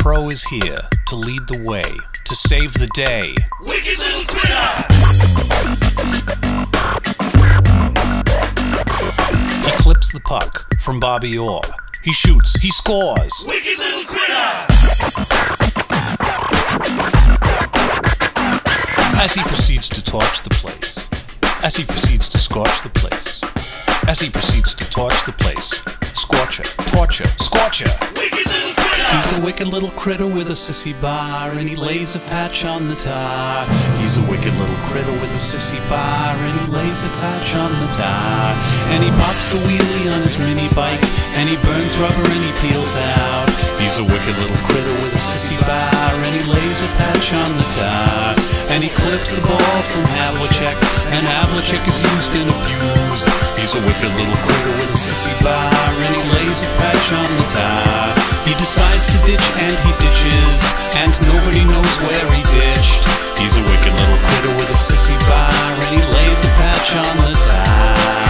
Pro is here to lead the way, to save the day. Wicked little critter! He clips the puck from Bobby Orr. He shoots, he scores. Wicked little critter! As he proceeds to torch the place. As he proceeds to scorch the place. As he proceeds to torch the place. Scorcher, torture, scorcher. Wicked little critter! He's a wicked little critter with a sissy bar, and he lays a patch on the tar. He's a wicked little critter with a sissy bar, and he lays a patch on the tar. And he pops a wheelie on his mini bike, and he burns rubber and he peels out. He's a wicked little critter with a sissy bar, and he lays a patch on the tar. And he clips the ball from Havlicek, and Havlicek is used and abused. He's a wicked little critter with a sissy bar, and he lays a patch on the tar. He decides to ditch and he ditches, and nobody knows where he ditched. He's a wicked little critter with a sissy bar, and he lays a patch on the tar.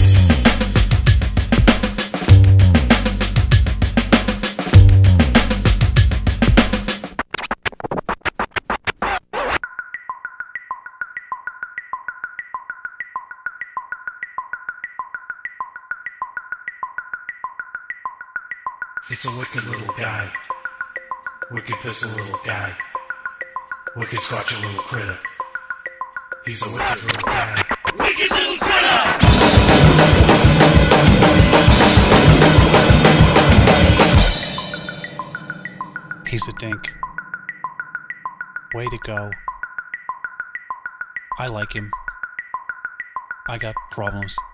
It's a wicked little guy. Wicked pistol little guy. Wicked scotch a little critter. He's a wicked little guy. Wicked little critter! He's a dink. Way to go. I like him. I got problems.